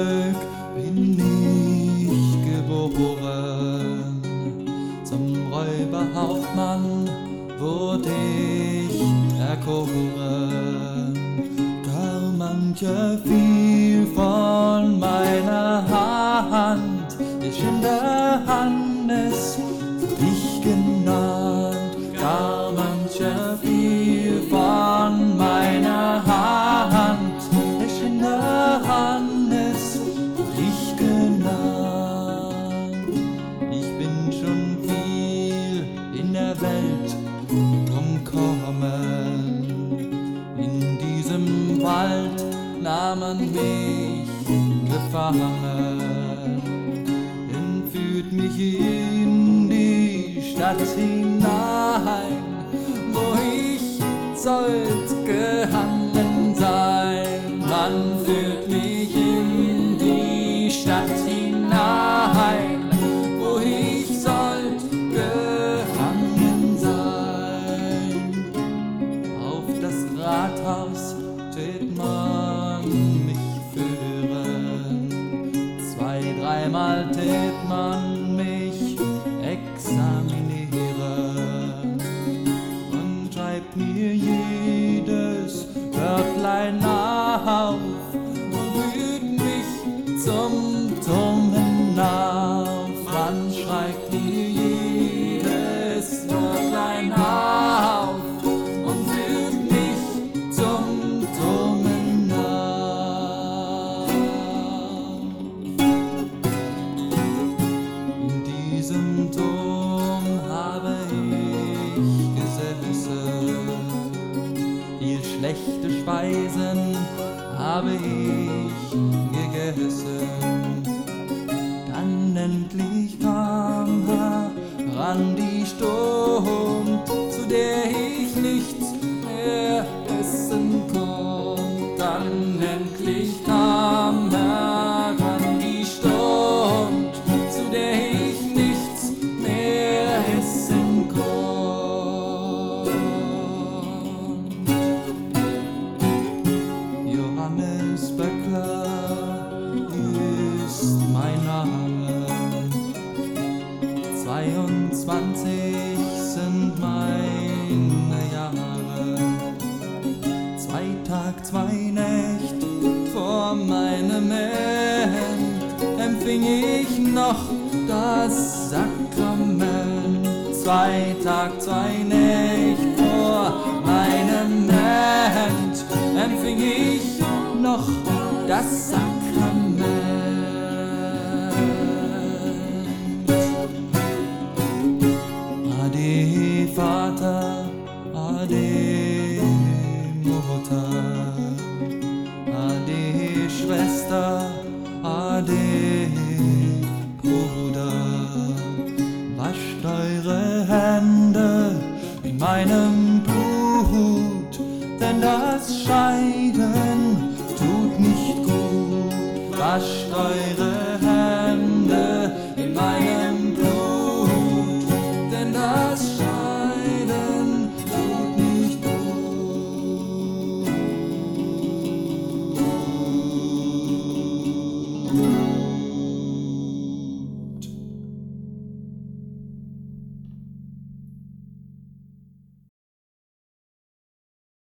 bin ich geboren. Zum Räuberhauptmann wurde ich erkoren. Gar mancher fiel von meiner Hand, der Schinder Hannes, dich genannt. Gar mancher fiel von meiner Hand, der Schinder Hannes, dich genannt. Ich bin schon viel in der Welt umkommen. In diesem Wald nahm man mich gefangen, entführt mich in die Stadt hinein, wo ich sollt gehangen sein. Man führt mich in die Stadt hinein, wo ich sollt gehangen sein. Auf das Rathaus tät man mich führen, 2-, 3-mal tät man mich examinieren und schreibt mir jedes Wörtlein auf und führt mich zum Turm hinauf. Man schreibt mir jedes Wörtlein auf und führt mich zum Turm hinauf. In diesem Turm habe ich gesessen, viel schlechte Speisen habe ich gegessen. Dann endlich kam heran die Stund, zu der ich nichts mehr essen konnt. Dann endlich kam heran die Stund, zu der ich nichts mehr essen konnt. Johannes Böckler ist mein Name, 22 sind meine Jahre. 2 Tag, 2 Nächt vor meinem End empfing ich noch das Sakrament. 2 Tag, 2 Nächt vor meinem End empfing ich noch das Sakrament. Ade Vater, Ade Mutter, Ade Schwester, Ade Bruder. Wascht eure Hände in meinem Blut, denn das Scheiden tut nicht gut. Wascht eure Hände in meinem